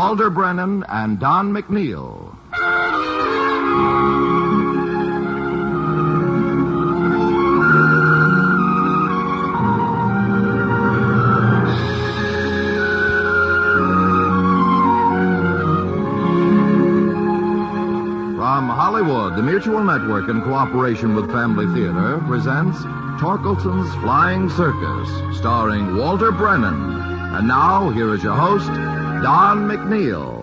Walter Brennan and Don McNeil. From Hollywood, the Mutual Network, in cooperation with Family Theater, presents Torkelson's Flying Circus, starring Walter Brennan. And now, here is your host, Don McNeil.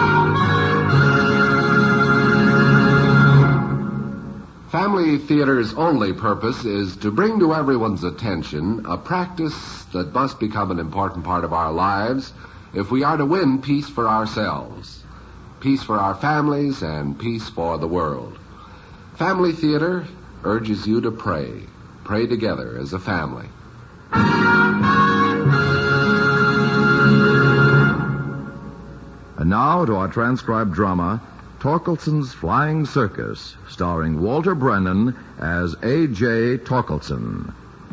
Family Theater's only purpose is to bring to everyone's attention a practice that must become an important part of our lives if we are to win peace for ourselves, peace for our families, and peace for the world. Family Theater urges you to pray. Pray together as a family. And now to our transcribed drama, Torkelson's Flying Circus, starring Walter Brennan as A.J. Torkelson.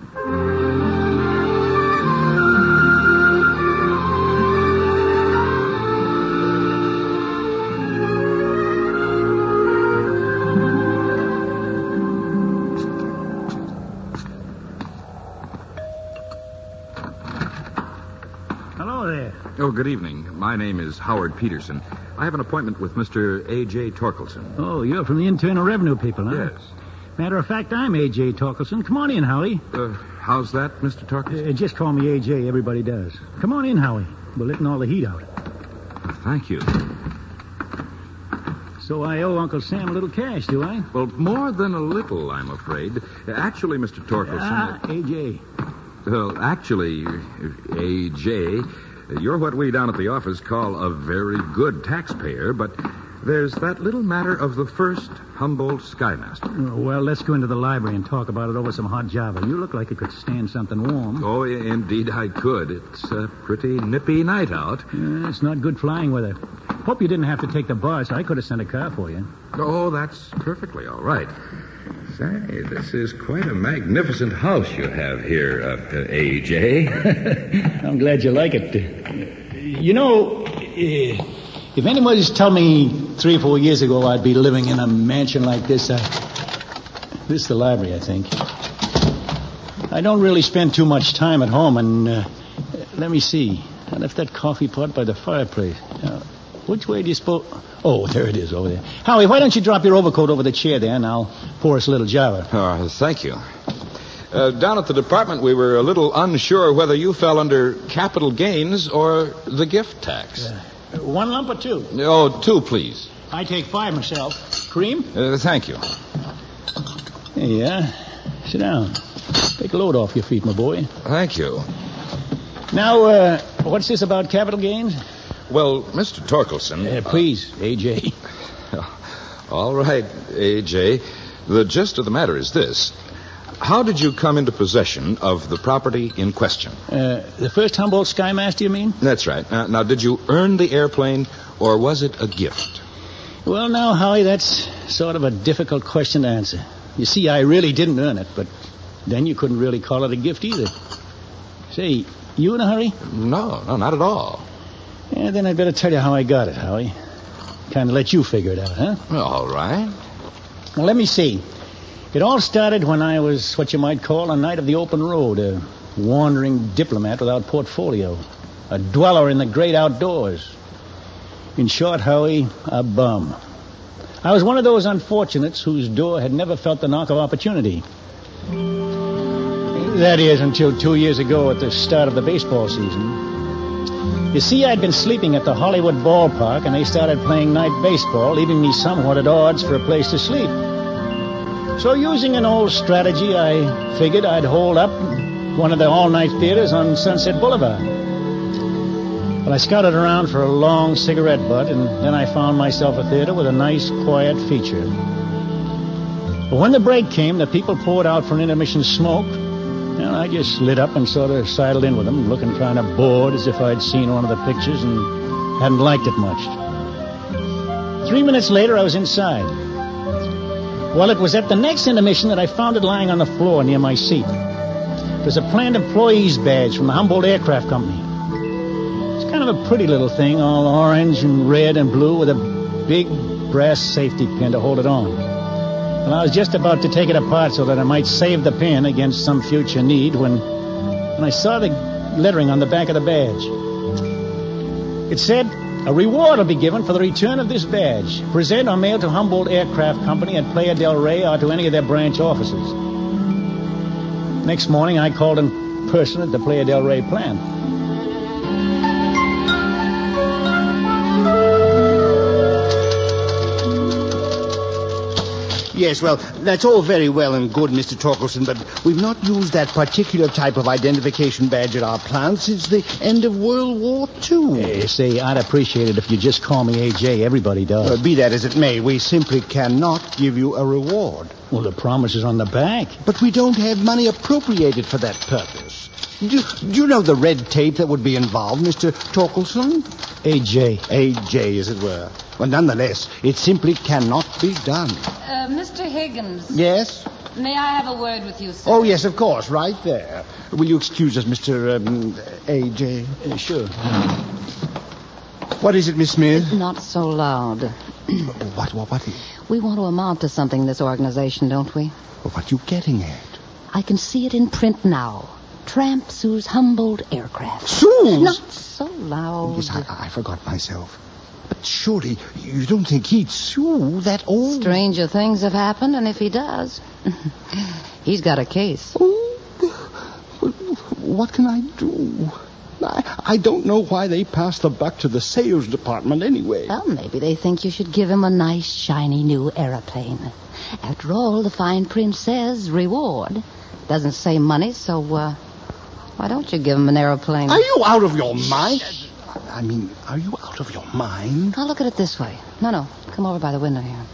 Oh, good evening. My name is Howard Peterson. I have an appointment with Mr. A.J. Torkelson. Oh, you're from the Internal Revenue people, huh? Yes. Matter of fact, I'm A.J. Torkelson. Come on in, Howie. How's that, Mr. Torkelson? Just call me A.J. Everybody does. Come on in, Howie. We're letting all the heat out. Thank you. So I owe Uncle Sam a little cash, do I? Well, more than a little, I'm afraid. Actually, Mr. Torkelson... A.J. Well, actually, A.J., you're what we down at the office call a very good taxpayer, but there's that little matter of the first Humboldt Skymaster. Well, let's go into the library and talk about it over some hot java. You look like you could stand something warm. Oh, indeed I could. It's a pretty nippy night out. It's not good flying weather. Hope you didn't have to take the bus. I could have sent a car for you. Oh, that's perfectly all right. Say, this is quite a magnificent house you have here, A.J. I'm glad you like it. You know, if anybody's told me 3 or 4 years ago I'd be living in a mansion like this, this is the library, I think. I don't really spend too much time at home, and let me see. I left that coffee pot by the fireplace. Which way do you suppose... Oh, there it is over there. Howie, why don't you drop your overcoat over the chair there, and I'll pour us a little java. Thank you. Down at the department, we were a little unsure whether you fell under capital gains or the gift tax. 1 lump or 2? Oh, 2, please. I take 5 myself. Cream? Thank you. There you are. Sit down. Take a load off your feet, my boy. Thank you. Now, what's this about capital gains? Well, Mr. Torkelson... Please, A.J. All right, A.J. The gist of the matter is this. How did you come into possession of the property in question? The first Humboldt Skymaster, you mean? That's right. Now, did you earn the airplane, or was it a gift? Well, now, Howie, that's sort of a difficult question to answer. You see, I really didn't earn it, but then you couldn't really call it a gift either. Say, you in a hurry? No, not at all. Yeah, then I'd better tell you how I got it, Howie. Kind of let you figure it out, huh? All right. Well, let me see. It all started when I was what you might call a knight of the open road, a wandering diplomat without portfolio, a dweller in the great outdoors. In short, Howie, a bum. I was one of those unfortunates whose door had never felt the knock of opportunity. That is, until 2 years ago at the start of the baseball season. You see, I'd been sleeping at the Hollywood ballpark, and they started playing night baseball, leaving me somewhat at odds for a place to sleep. So using an old strategy, I figured I'd hold up one of the all-night theaters on Sunset Boulevard. Well, I scouted around for a long cigarette butt, and then I found myself a theater with a nice, quiet feature. But when the break came, the people poured out for an intermission smoke. And I just lit up and sort of sidled in with them, looking kind of bored, as if I'd seen one of the pictures and hadn't liked it much. 3 minutes later, I was inside. Well, it was at the next intermission that I found it lying on the floor near my seat. It was a planned employee's badge from the Humboldt Aircraft Company. It's kind kind of a pretty little thing, all orange and red and blue with a big brass safety pin to hold it on. And I was just about to take it apart so that I might save the pin against some future need when I saw the lettering on the back of the badge. It said, "A reward will be given for the return of this badge. Present or mail to Humboldt Aircraft Company at Playa del Rey or to any of their branch offices." Next morning, I called in person at the Playa del Rey plant. Yes, well, that's all very well and good, Mr. Torkelson, but we've not used that particular type of identification badge at our plant since the end of World War II. Say, I'd appreciate it if you just call me A.J. Everybody does. Be that as it may, we simply cannot give you a reward. Well, the promise is on the back. But we don't have money appropriated for that purpose. Do you know the red tape that would be involved, Mr. Torkelson? A.J. A.J., as it were. Well, nonetheless, it simply cannot be done. Mr. Higgins. Yes? May I have a word with you, sir? Oh, yes, of course, right there. Will you excuse us, Mr. A.J.? Sure. What is it, Miss Smith? Not so loud. What? We want to amount to something in this organization, don't we? What are you getting at? I can see it in print now. Tramp sues Humboldt Aircraft. Sues? Not so loud. Yes, I forgot myself. But surely you don't think he'd sue that old... Stranger things have happened, and if he does, he's got a case. Oh, what can I do? I don't know why they passed the buck to the sales department anyway. Well, maybe they think you should give him a nice, shiny new aeroplane. After all, the fine print says reward. Doesn't say money, so why don't you give him an aeroplane? Are you out of your mind? I mean, are you out of your mind? I'll look at it this way. No, come over by the window here.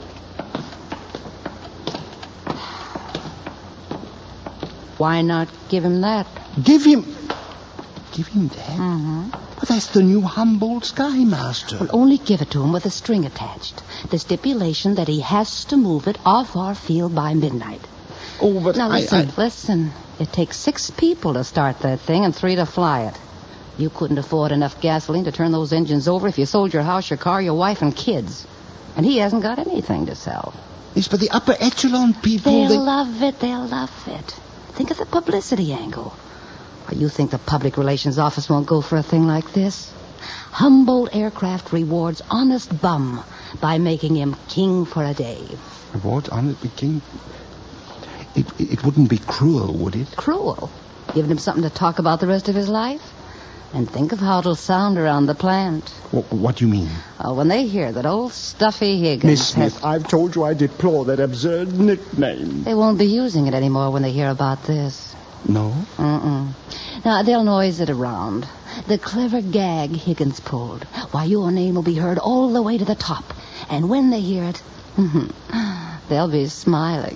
Why not give him that? Give him that? Mm-hmm. But that's the new Humboldt Skymaster. We'll only give it to him with a string attached. The stipulation that he has to move it off our field by midnight. Oh, but now, listen. It takes 6 people to start that thing and 3 to fly it. You couldn't afford enough gasoline to turn those engines over if you sold your house, your car, your wife, and kids. And he hasn't got anything to sell. Yes, but the upper echelon people... They'll love it. Think of the publicity angle. Or you think the public relations office won't go for a thing like this? Humboldt Aircraft rewards honest bum by making him king for a day. Rewards honest king? It wouldn't be cruel, would it? Cruel? Giving him something to talk about the rest of his life? And think of how it'll sound around the plant. What do you mean? When they hear that old stuffy Higgins... Miss Smith, I've told you I deplore that absurd nickname. They won't be using it anymore when they hear about this. No? Now, they'll noise it around. The clever gag Higgins pulled. Why, your name will be heard all the way to the top. And when they hear it, they'll be smiling.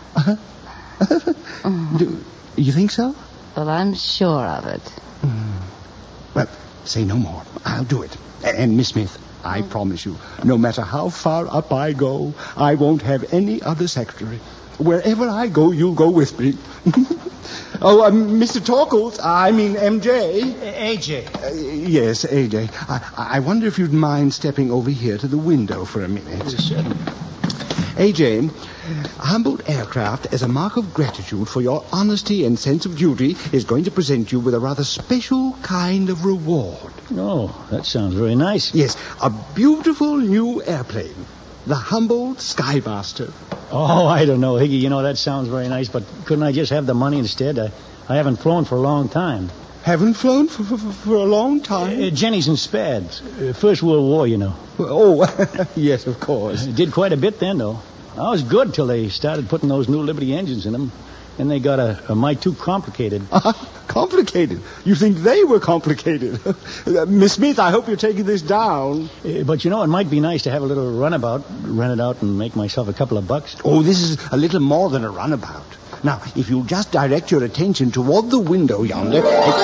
Do you think so? Well, I'm sure of it. Well, say no more. I'll do it. And, Miss Smith, I promise you, no matter how far up I go, I won't have any other secretary. Wherever I go, you'll go with me. Mr. Torkles, I mean MJ. A.J. Yes, AJ. I wonder if you'd mind stepping over here to the window for a minute. Certainly. AJ, Humboldt Aircraft, as a mark of gratitude for your honesty and sense of duty, is going to present you with a rather special kind of reward. Oh, that sounds very nice. Yes, a beautiful new airplane. The Humboldt Skymaster. Oh, I don't know, Higgy. You know, that sounds very nice, but couldn't I just have the money instead? I haven't flown for a long time. Haven't flown for a long time? Jennies and Spads. First World War, you know. Oh, yes, of course. Did quite a bit then, though. I was good till they started putting those new Liberty engines in them. Then they got a mite too complicated. Complicated? You think they were complicated? Miss Smith, I hope you're taking this down. But, you know, it might be nice to have a little runabout, rent it out, and make myself a couple of bucks. Oh, this is a little more than a runabout. Now, if you'll just direct your attention toward the window yonder...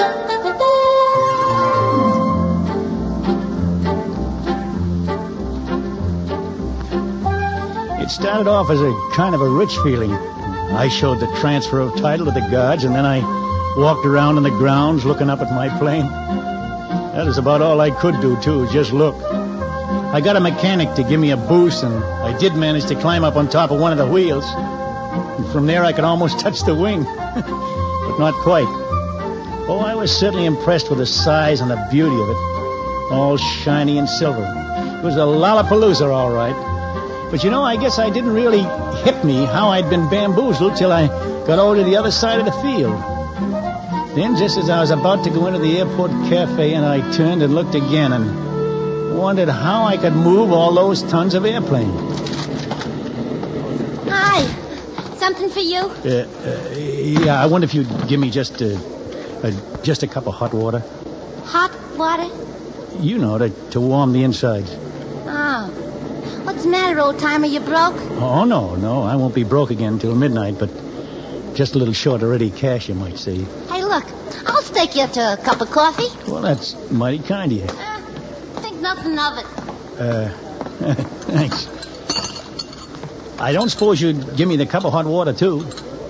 It started off as a kind of a rich feeling. I showed the transfer of title to the guards, and then I walked around in the grounds looking up at my plane. That is about all I could do, too, just look. I got a mechanic to give me a boost, and I did manage to climb up on top of one of the wheels. And from there, I could almost touch the wing. But not quite. Oh, I was certainly impressed with the size and the beauty of it. All shiny and silver. It was a Lollapalooza, all right. But, I guess I didn't really hit me how I'd been bamboozled till I got over to the other side of the field. Then, just as I was about to go into the airport cafe, and I turned and looked again and wondered how I could move all those tons of airplane. Hi. Something for you? Yeah, I wonder if you'd give me just a cup of hot water. Hot water? To warm the insides. Oh. What's the matter, old-timer? You broke? Oh, no. I won't be broke again till midnight, but just a little short of ready cash, you might say. Hey, look. I'll stake you to a cup of coffee. Well, that's mighty kind of you. Think nothing of it. Thanks. I don't suppose you'd give me the cup of hot water, too.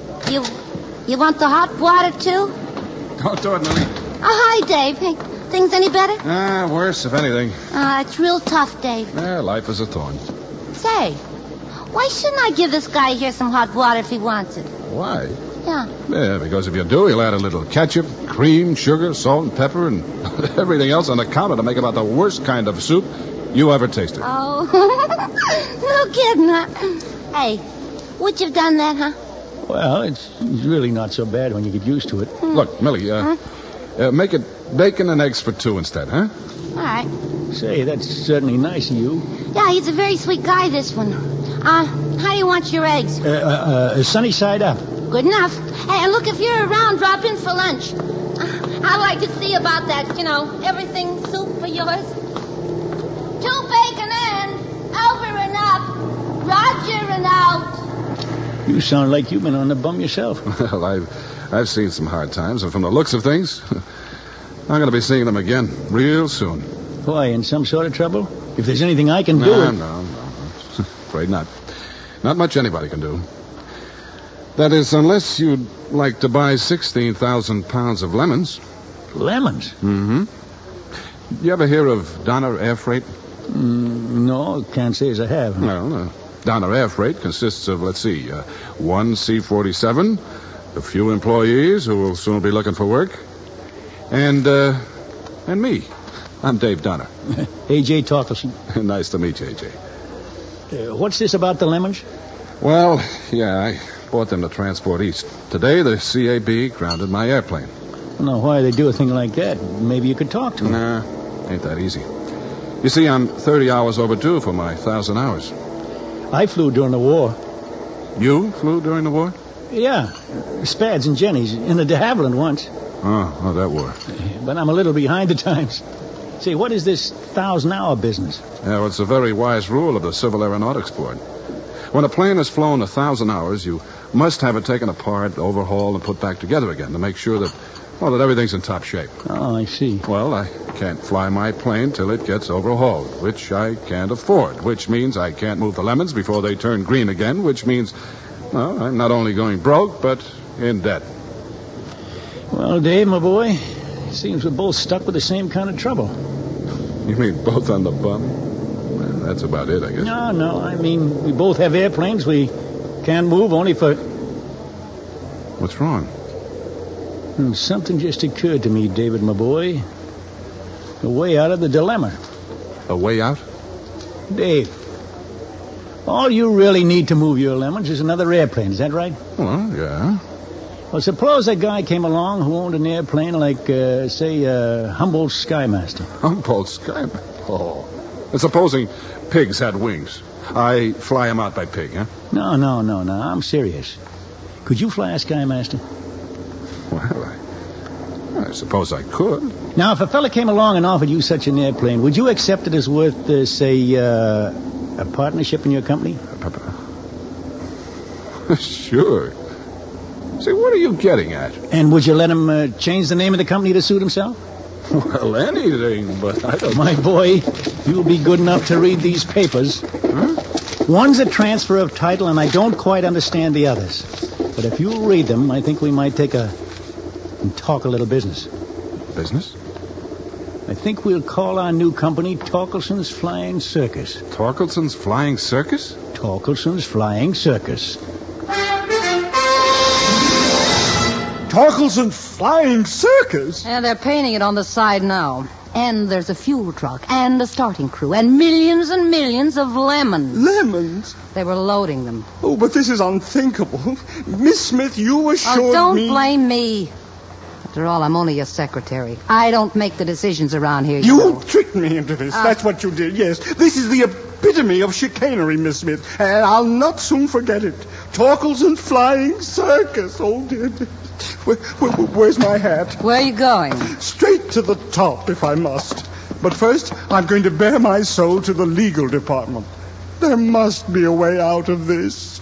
You want the hot water, too? Don't do it, Millie. Oh, hi, Dave. Hey, things any better? Worse, if anything. It's real tough, Dave. Life is a thorn. Say, why shouldn't I give this guy here some hot water if he wants it? Why? Yeah. Because if you do, he'll add a little ketchup, cream, sugar, salt, and pepper, and everything else on the counter to make about the worst kind of soup you ever tasted. Oh, no kidding, huh? Hey, would you have done that, huh? Well, it's really not so bad when you get used to it. Look, Millie, make it bacon and eggs for two instead, huh? All right. Say, that's certainly nice of you. Yeah, he's a very sweet guy, this one. How do you want your eggs? Sunny side up. Good enough. Hey, and look, if you're around, drop in for lunch. I'd like to see about that, everything soup for yours. 2 bacon and over and up. Roger and out. You sound like you've been on the bum yourself. Well, I've seen some hard times, and from the looks of things, I'm going to be seeing them again real soon. Why, in some sort of trouble? If there's anything I can do... No. Afraid not. Not much anybody can do. That is, unless you'd like to buy 16,000 pounds of lemons. Lemons? Mm-hmm. You ever hear of Donner Air Freight? No, can't say as I have. Well, Donner Air Freight consists of, one C-47, a few employees who will soon be looking for work, and me. I'm Dave Donner. A.J. Torkelson. Nice to meet you, A.J. What's this about the lemons? Well, I bought them to transport east. Today, the CAB grounded my airplane. I don't know why they do a thing like that. Maybe you could talk to them. Nah, ain't that easy. You see, I'm 30 hours overdue for my 1,000 hours. I flew during the war. You flew during the war? Yeah, Spads and Jenny's in the de Havilland once. Oh, that war. But I'm a little behind the times. Say, what is this 1,000-hour business? Well, it's a very wise rule of the Civil Aeronautics Board. When a plane has flown 1,000 hours, you must have it taken apart, overhauled, and put back together again to make sure that everything's in top shape. Oh, I see. Well, I can't fly my plane till it gets overhauled, which I can't afford, which means I can't move the lemons before they turn green again, which means, I'm not only going broke, but in debt. Well, Dave, my boy, it seems we're both stuck with the same kind of trouble. You mean both on the bum? Well, that's about it, I guess. No, I mean, we both have airplanes. We can't move only for... What's wrong? Something just occurred to me, David, my boy. A way out of the dilemma. A way out? Dave, all you really need to move your lemons is another airplane. Is that right? Well, yeah. Well, suppose a guy came along who owned an airplane like, Humboldt Skymaster. Humboldt Skymaster? Oh. And supposing pigs had wings. I fly them out by pig, huh? No. I'm serious. Could you fly a Skymaster? Well, I suppose I could. Now, if a fella came along and offered you such an airplane, would you accept it as worth, a partnership in your company? Sure. See, what are you getting at? And would you let him change the name of the company to suit himself? Well, anything, but I don't... My boy, you'll be good enough to read these papers. Huh? One's a transfer of title, and I don't quite understand the others. But if you'll read them, I think we might talk a little business. Business? I think we'll call our new company Torkelson's Flying Circus. Torkelson's Flying Circus? Torkelson's Flying Circus. Torkelson Flying Circus? And they're painting it on the side now. And there's a fuel truck and a starting crew and millions of lemons. Lemons? They were loading them. Oh, but this is unthinkable. Miss Smith, you assured don't me... blame me. After all, I'm only a secretary. I don't make the decisions around here, You know. tricked me into this. That's what you did, yes. This is the epitome of chicanery, Miss Smith. And I'll not soon forget it. Torkelson Flying Circus. Oh, dear. Where's my hat? Where are you going? Straight to the top, if I must. But first, I'm going to bare my soul to the legal department. There must be a way out of this.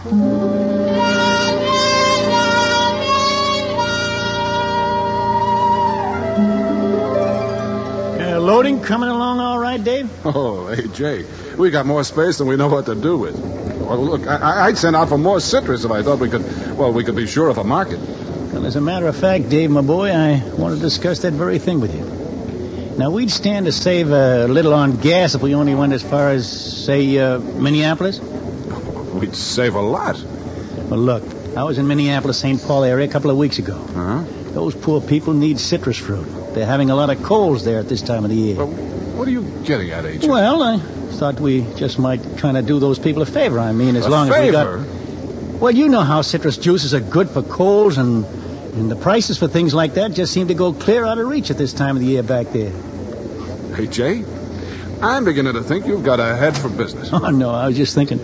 Loading coming along all right, Dave? Oh, hey, Jay, we got more space than we know what to do with. Well, look, I'd send out for more citrus if I thought we could be sure of a market. Well, as a matter of fact, Dave, my boy, I want to discuss that very thing with you. Now, we'd stand to save a little on gas if we only went as far as, say, Minneapolis. We'd save a lot. Well, look, I was in Minneapolis, St. Paul area a couple of weeks ago. Uh-huh. Those poor people need citrus fruit. They're having a lot of colds there at this time of the year. Well, what are you getting at, H.A.? Well, I thought we just might kind of do those people a favor. I mean, as long as we got... Well, you know how citrus juices are good for colds, and the prices for things like that just seem to go clear out of reach at this time of the year back there. Hey, Jay, I'm beginning to think you've got a head for business. Oh, no, I was just thinking.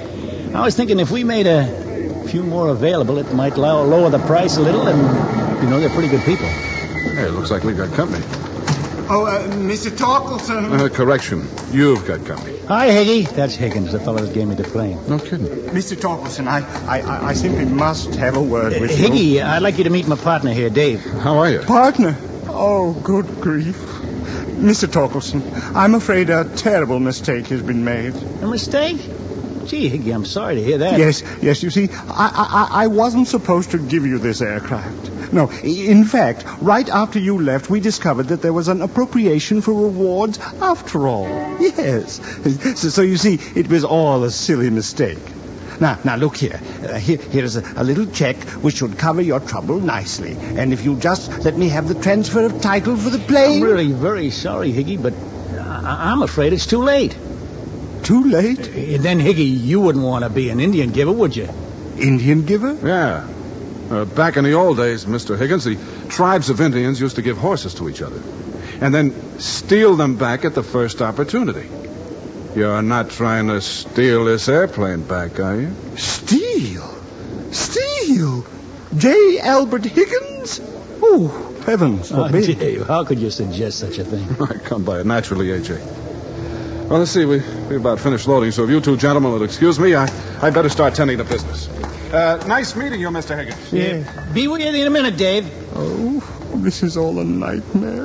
I was thinking if we made a few more available, it might lower the price a little, and, you know, they're pretty good people. Hey, it looks like we've got company. Oh, Mr. Torkelson. Correction. You've got company. Hi, Higgy. That's Higgins, the fellow that gave me the flame. No kidding. Mr. Torkelson, I simply must have a word with you. Higgy, I'd like you to meet my partner here, Dave. How are you? Partner? Oh, good grief. Mr. Torkelson, I'm afraid a terrible mistake has been made. A mistake? Gee, Higgy, I'm sorry to hear that. Yes, you see, I wasn't supposed to give you this aircraft. No, in fact, right after you left, we discovered that there was an appropriation for rewards after all. Yes. So you see, it was all a silly mistake. Now, look here. Here's a little check which should cover your trouble nicely. And if you just let me have the transfer of title for the plane... I'm really very sorry, Higgy, but I'm afraid it's too late. Too late? Then, Higgy, you wouldn't want to be an Indian giver, would you? Indian giver? Yeah. Back in the old days, Mr. Higgins, the tribes of Indians used to give horses to each other and then steal them back at the first opportunity. You're not trying to steal this airplane back, are you? Steal? J. Albert Higgins? Oh, heavens forbid. Dave, how could you suggest such a thing? I come by it naturally, A.J. Well, let's see. We've about finished loading, so if you two gentlemen will excuse me, I'd better start tending to business. Nice meeting you, Mr. Higgins. Yeah. Be with you in a minute, Dave. Oh, this is all a nightmare.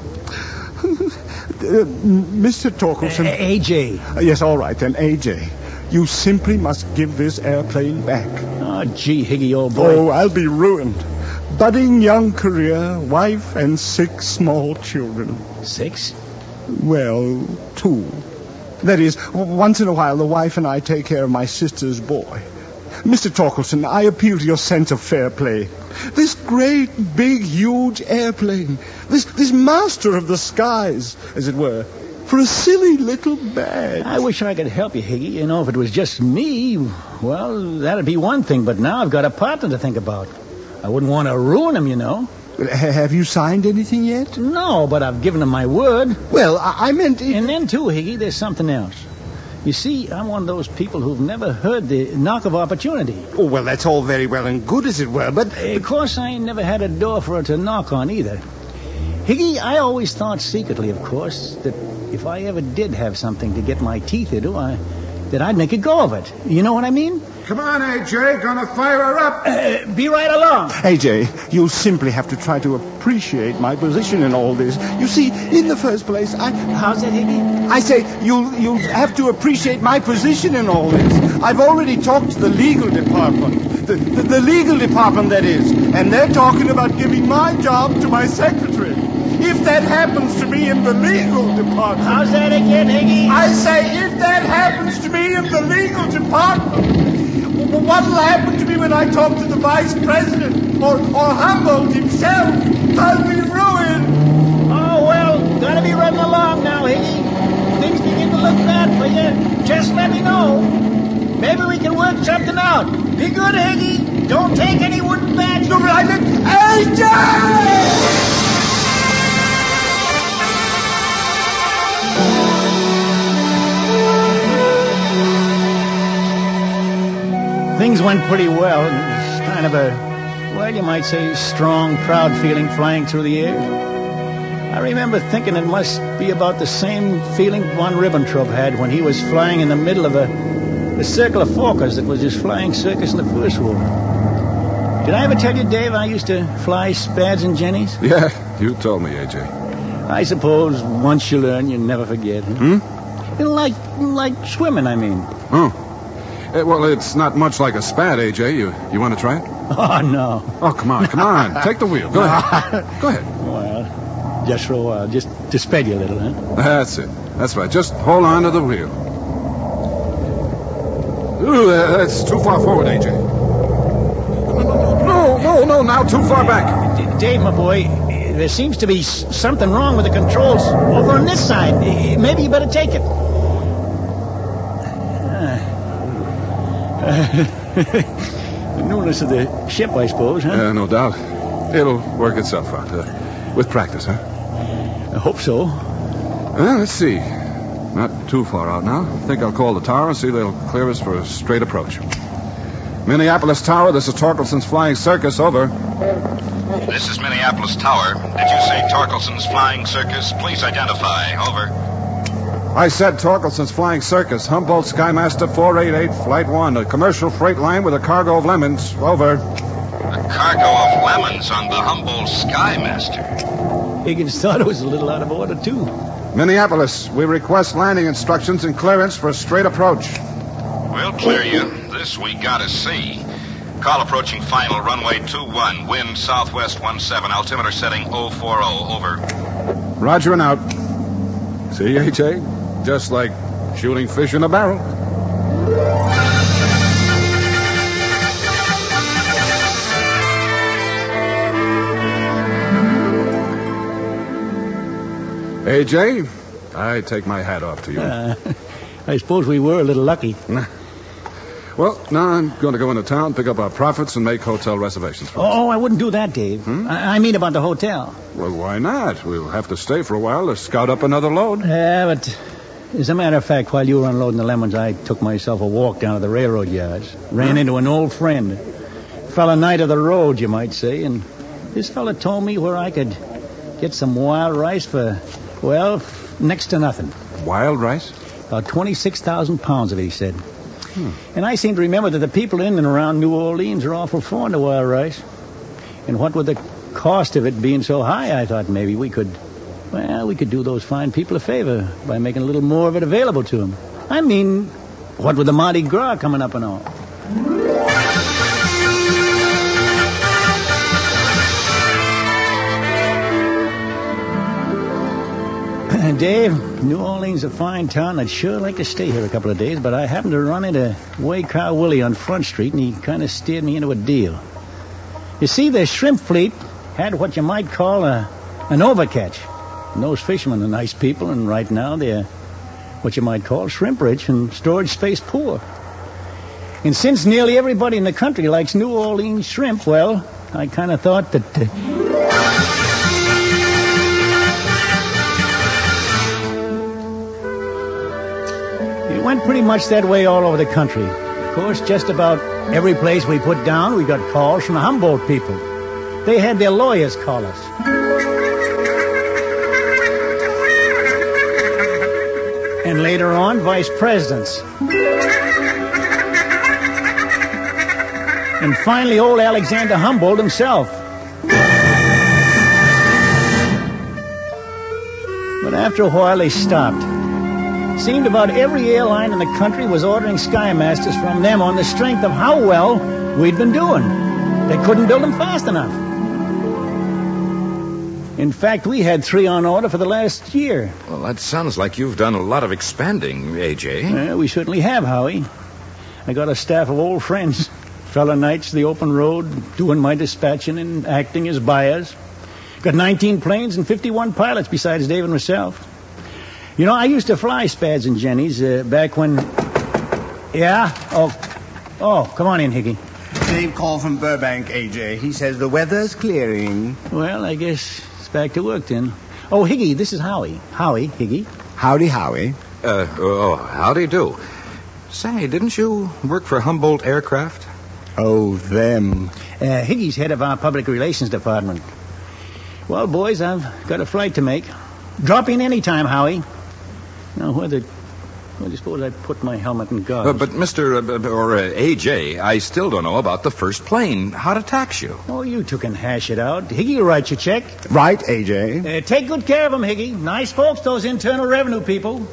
Mr. Torkelson. A.J. Yes, all right, then, A.J. You simply must give this airplane back. Oh, gee, Higgy, old boy. Oh, I'll be ruined. Budding young career, wife, and 6 small children. 6? Well, 2. That is, once in a while, the wife and I take care of my sister's boy. Mr. Torkelson, I appeal to your sense of fair play. This great, big, huge airplane, this master of the skies, as it were, for a silly little badge. I wish I could help you, Higgy. You know, if it was just me, well, that'd be one thing. But now I've got a partner to think about. I wouldn't want to ruin him, you know. Have you signed anything yet? No, but I've given him my word. Well, I meant... And then, too, Higgy, there's something else. You see, I'm one of those people who've never heard the knock of opportunity. Oh, well, that's all very well and good, as it were, but... Of course, I ain't never had a door for her to knock on, either. Higgy, I always thought secretly, of course, that if I ever did have something to get my teeth into, that I'd make a go of it. You know what I mean? Come on, A.J., gonna fire her up. Be right along. A.J., you simply have to try to appreciate my position in all this. You see, in the first place, How's that, Higgy? I say, you'll have to appreciate my position in all this. I've already talked to the legal department. The legal department, that is. And they're talking about giving my job to my secretary. If that happens to me in the legal department. How's that again, Higgy? I say, if that happens to me in the legal department, what'll happen to me when I talk to the vice president or Humboldt himself? I'll be ruined. Oh, well, gotta be running along now, Higgy. Things begin to look bad for you. Just let me know. Maybe we can work something out. Be good, Higgy. Don't take any wooden badge. No, but I didn't. Things went pretty well. It was kind of a, well, you might say, strong, proud feeling flying through the air. I remember thinking it must be about the same feeling von Ribbentrop had when he was flying in the middle of a circle of Fokkers that was his flying circus in the First War. Did I ever tell you, Dave, I used to fly Spads and Jennies? Yeah, you told me, A.J. I suppose once you learn, you never forget. Hmm? Like swimming, I mean. Oh. Well, it's not much like a Spad, A.J. You want to try it? Oh, no. Oh, come on. Take the wheel. Go ahead. Go ahead. Well, just for a while. Just to sped you a little, huh? That's it. That's right. Just hold on to the wheel. Ooh, that's too far forward, A.J. No, now too far back. Dave, my boy, there seems to be something wrong with the controls over on this side. Maybe you better take it. The newness of the ship, I suppose, huh? Yeah, no doubt. It'll work itself out. With practice, huh? I hope so. Well, let's see. Not too far out now. I think I'll call the tower and see they'll clear us for a straight approach. Minneapolis Tower, this is Torkelson's Flying Circus, over. This is Minneapolis Tower. Did you say Torkelson's Flying Circus? Please identify. Over. I said Torkelson's Flying Circus, Humboldt Skymaster 488, Flight 1, a commercial freight line with a cargo of lemons. Over. A cargo of lemons on the Humboldt Skymaster. Higgins thought it was a little out of order, too. Minneapolis, we request landing instructions and clearance for a straight approach. We'll clear you. This we gotta see. Call approaching final, runway 21, wind southwest 17, altimeter setting 040, over. Roger and out. See, A.J.? Just like shooting fish in a barrel. A.J., I take my hat off to you. I suppose we were a little lucky. Well, now I'm going to go into town, pick up our profits, and make hotel reservations for us. Oh, I wouldn't do that, Dave. I mean about the hotel. Well, why not? We'll have to stay for a while to scout up another load. Yeah, but as a matter of fact, while you were unloading the lemons, I took myself a walk down to the railroad yards. Ran into an old friend. Fella knight of the road, you might say. And this fella told me where I could get some wild rice for, well, next to nothing. Wild rice? About 26,000 pounds of it, he said. And I seem to remember that the people in and around New Orleans are awful fond of wild rice. And what with the cost of it being so high, I thought maybe we could do those fine people a favor by making a little more of it available to them. I mean, what with the Mardi Gras coming up and all. Dave, New Orleans is a fine town. I'd sure like to stay here a couple of days, but I happened to run into Way Car Willie on Front Street, and he kind of steered me into a deal. You see, the shrimp fleet had what you might call an overcatch. And those fishermen are nice people, and right now they're what you might call shrimp rich and storage space poor. And since nearly everybody in the country likes New Orleans shrimp, well, I kind of thought that... It went pretty much that way all over the country. Of course, just about every place we put down, we got calls from the Humboldt people. They had their lawyers call us. And later on, vice presidents. And finally, old Alexander Humboldt himself. But after a while, they stopped. Seemed about every airline in the country was ordering Skymasters from them on the strength of how well we'd been doing. They couldn't build them fast enough. In fact, we had 3 on order for the last year. Well, that sounds like you've done a lot of expanding, A.J. We certainly have, Howie. I got a staff of old friends. Fella nights, the open road, doing my dispatching and acting as buyers. Got 19 planes and 51 pilots besides Dave and myself. You know, I used to fly Spads and Jennies back when... Yeah? Oh, come on in, Hickey. Dave called from Burbank, A.J. He says the weather's clearing. Well, I guess it's back to work then. Oh, Hickey, this is Howie. Howie, Hickey. Howdy, Howie. Howdy do. Say, didn't you work for Humboldt Aircraft? Oh, them. Hickey's head of our public relations department. Well, boys, I've got a flight to make. Drop in any time, Howie. Now, where do you suppose I put my helmet and goggles? But Mr. A.J., I still don't know about the first plane. How to tax you? Oh, you two can hash it out. Hickey will write your check. Right, A.J. Take good care of them, Hickey. Nice folks, those Internal Revenue people.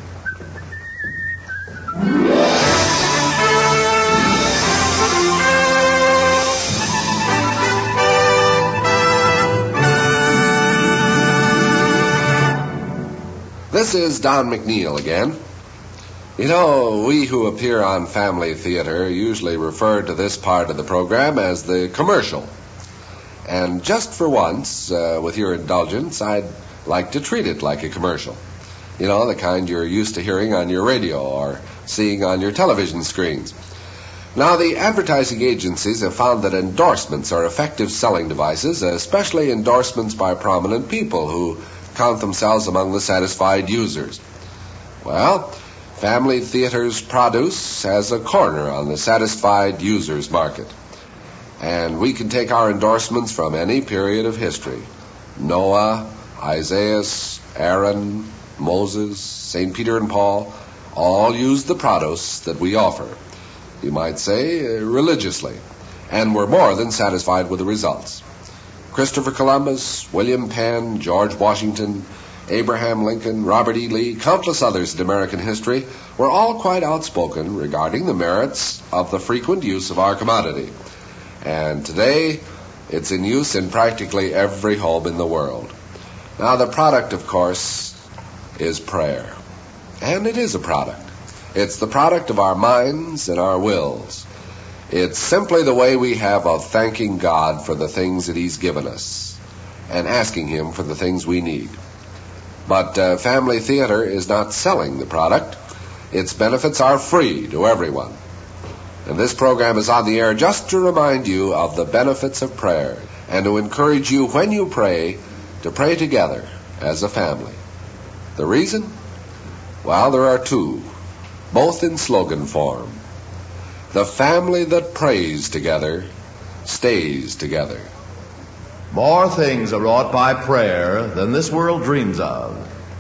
This is Don McNeil again. You know, we who appear on Family Theater usually refer to this part of the program as the commercial. And just for once, with your indulgence, I'd like to treat it like a commercial. You know, the kind you're used to hearing on your radio or seeing on your television screens. Now, the advertising agencies have found that endorsements are effective selling devices, especially endorsements by prominent people who count themselves among the satisfied users. Well, Family Theater's produce has a corner on the satisfied users market. And we can take our endorsements from any period of history. Noah, Isaiah, Aaron, Moses, St. Peter and Paul all used the produce that we offer. You might say religiously. And were more than satisfied with the results. Christopher Columbus, William Penn, George Washington, Abraham Lincoln, Robert E. Lee, countless others in American history were all quite outspoken regarding the merits of the frequent use of our commodity. And today, it's in use in practically every home in the world. Now, the product, of course, is prayer. And it is a product. It's the product of our minds and our wills. It's simply the way we have of thanking God for the things that He's given us and asking Him for the things we need. But Family Theater is not selling the product. Its benefits are free to everyone. And this program is on the air just to remind you of the benefits of prayer and to encourage you when you pray to pray together as a family. The reason? Well, there are two, both in slogan form. The family that prays together stays together. More things are wrought by prayer than this world dreams of.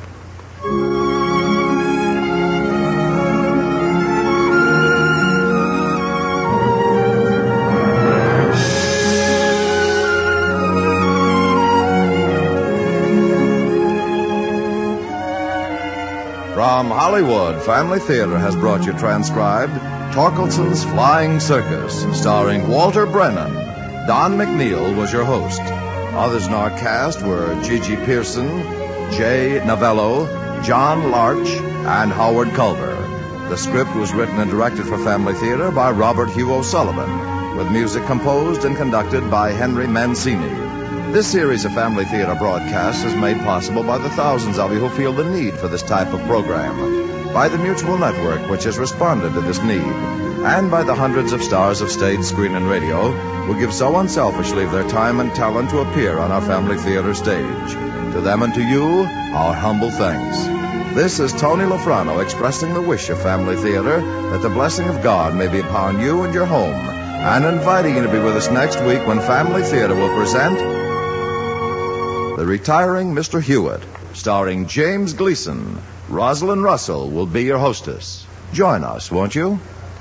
From Hollywood, Family Theater has brought you transcribed Torkelson's Flying Circus, starring Walter Brennan. Don McNeil was your host. Others in our cast were Gigi Pearson, Jay Novello, John Larch, and Howard Culver. The script was written and directed for Family Theater by Robert Hugh O'Sullivan, with music composed and conducted by Henry Mancini. This series of Family Theater broadcasts is made possible by the thousands of you who feel the need for this type of program, by the Mutual Network, which has responded to this need, and by the hundreds of stars of stage, screen, and radio who give so unselfishly of their time and talent to appear on our Family Theater stage. To them and to you, our humble thanks. This is Tony Lofrano expressing the wish of Family Theater that the blessing of God may be upon you and your home, and inviting you to be with us next week when Family Theater will present The Retiring Mr. Hewitt, starring James Gleason. Rosalind Russell will be your hostess. Join us, won't you?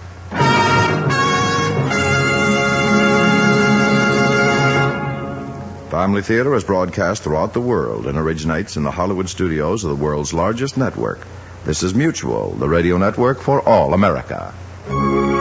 Family Theater is broadcast throughout the world and originates in the Hollywood studios of the world's largest network. This is Mutual, the radio network for all America.